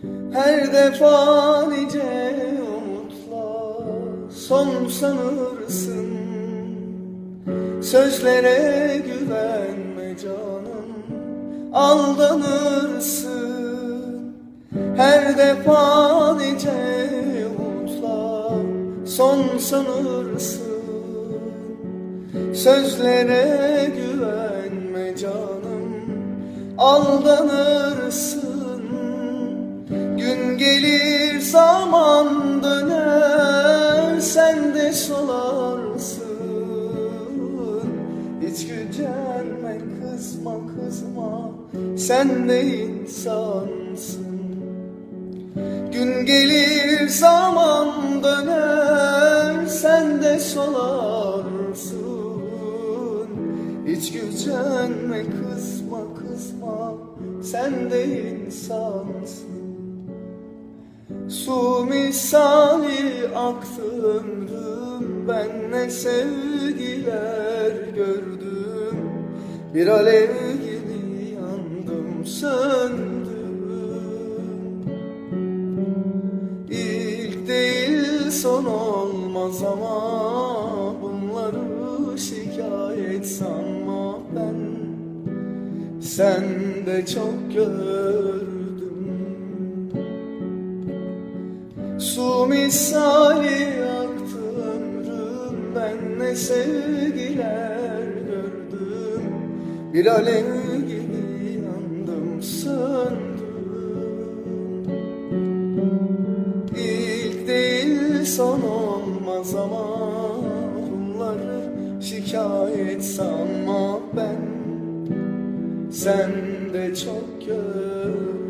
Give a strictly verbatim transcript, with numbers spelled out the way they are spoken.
Her defa nice umutlar son sanırsın. Sözlere güvenme canım, aldanırsın. Her defa nice umutlar son sanırsın. Sözlere güvenme canım, aldanırsın. Gün gelir zaman döner, sen de solarsın. Hiç gücenme, kızma kızma, sen de insansın. Gün gelir zaman döner, sen de solarsın. Hiç gücenme, kızma kızma, sen de insansın. Su misali aktı ömrüm, ben ne sevgiler gördüm. Bir alev gibi yandım, söndüm. İlk değil son olmaz ama bunları şikayet sanma ben. Sen de çok gördüm. Su misali aktı ömrüm, ben ne sevgiler gördüm. Bir alev gibi yandım, söndüm. İlk değil son olmaz ama bunları şikayet sanma ben. Sen de çok gör.